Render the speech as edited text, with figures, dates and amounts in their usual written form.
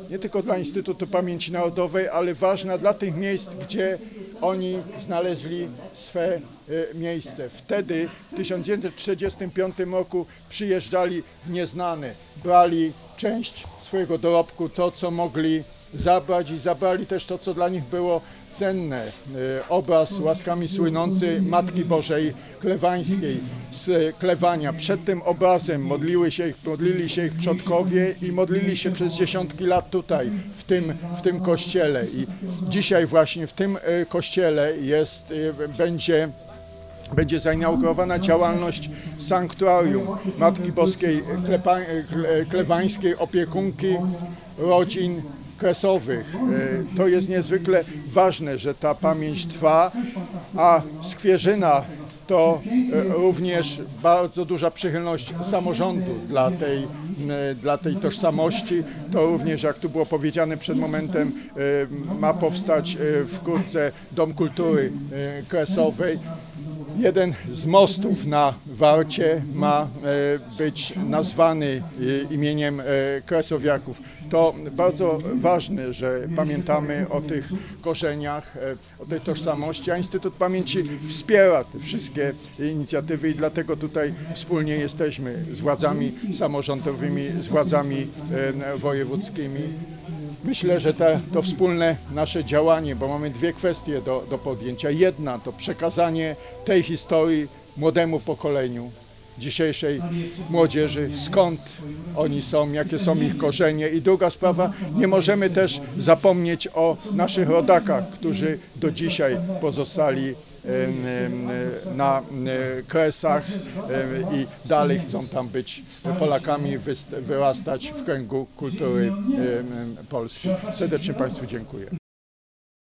nie tylko dla Instytutu Pamięci Narodowej, ale ważna dla tych miejsc, gdzie oni znaleźli swe miejsce. Wtedy w 1935 roku przyjeżdżali w nieznane, brali część swojego dorobku, to co mogli zabrać i zabrali też to, co dla nich było cenne. Obraz łaskami słynący Matki Bożej Klewańskiej z Klewania. Przed tym obrazem modlili się ich przodkowie i modlili się przez dziesiątki lat tutaj, w tym kościele. I dzisiaj właśnie w tym kościele będzie zainaugurowana działalność sanktuarium Matki Boskiej Klewańskiej, opiekunki rodzin kresowych. To jest niezwykle ważne, że ta pamięć trwa, a Skwierzyna to również bardzo duża przychylność samorządu dla tej tożsamości. To również, jak tu było powiedziane przed momentem, ma powstać wkrótce Dom Kultury Kresowej. Jeden z mostów na Warcie ma być nazwany imieniem kresowiaków. To bardzo ważne, że pamiętamy o tych korzeniach, o tej tożsamości, a Instytut Pamięci wspiera te wszystkie inicjatywy i dlatego tutaj wspólnie jesteśmy z władzami samorządowymi, z władzami wojewódzkimi. Myślę, że to wspólne nasze działanie, bo mamy dwie kwestie do podjęcia. Jedna to przekazanie tej historii młodemu pokoleniu, dzisiejszej młodzieży, skąd oni są, jakie są ich korzenie. I druga sprawa, nie możemy też zapomnieć o naszych rodakach, którzy do dzisiaj pozostali na Kresach i dalej chcą tam być Polakami, wyrastać w kręgu kultury polskiej. Serdecznie Państwu dziękuję.